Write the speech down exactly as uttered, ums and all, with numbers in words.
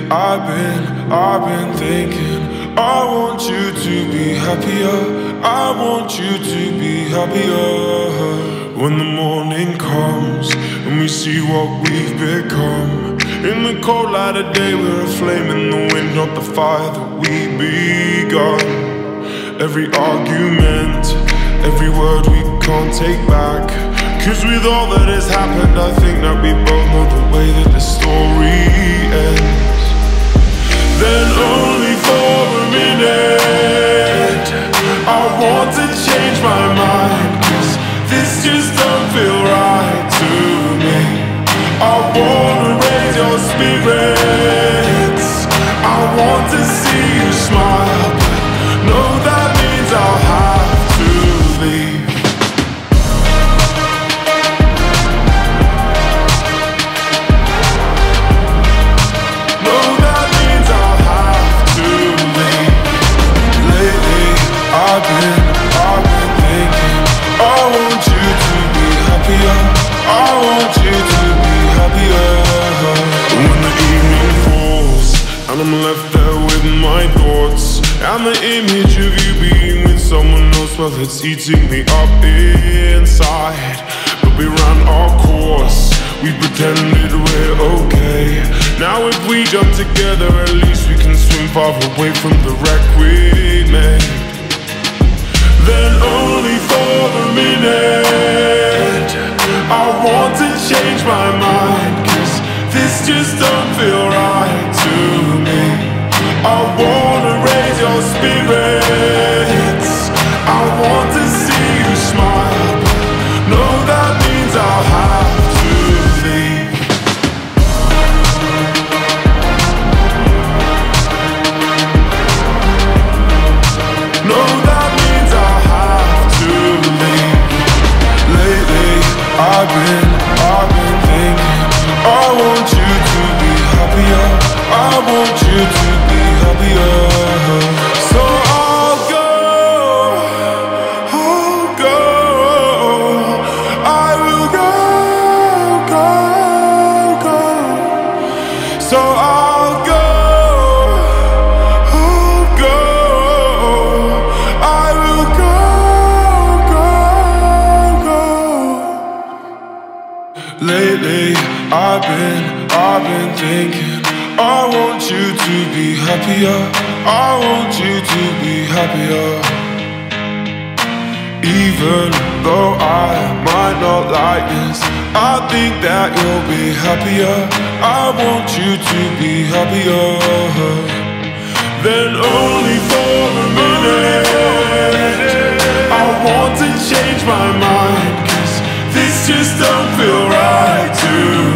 I've been, I've been thinking, I want you to be happier, I want you to be happier. When the morning comes and we see what we've become, in the cold light of day we're a flame in the wind, not the fire that we begun. Every argument, every word we can't take back, 'cause with all that has happened I think that we both know the way that the story ends. Then only for a minute I want to change my mind, 'cause this just don't feel right to me. I wanna raise your spirits, I want to see you smile, but no, that means I'll have to leave. I've been, I've been thinking, I want you to be happier, I want you to be happier. When the evening falls and I'm left there with my thoughts, and the image of you being with someone else, well, it's eating me up inside. But we ran our course, we pretended we're okay. Now if we jump together, at least we can swim far away from the wreck we made. Then only for a minute I want to change my mind, 'cause this just don't feel right to me. I wanna raise your spirits, I want to see you smile, but no, that means I'll have to leave. No, that means I'll have to leave. Lately, I've been, I've been thinking, I want you to be happier, I want you to be happier. So I'll go, I'll go, I will go, go, go. So I'll go, I'll go, I will go, go, go. Lately, I've been, I've been thinking, I want you to be happier, I want you to be happier. Even though I might not like this, I think that you'll be happier, I want you to be happier. Then only for a minute I want to change my mind, 'cause this just don't feel right to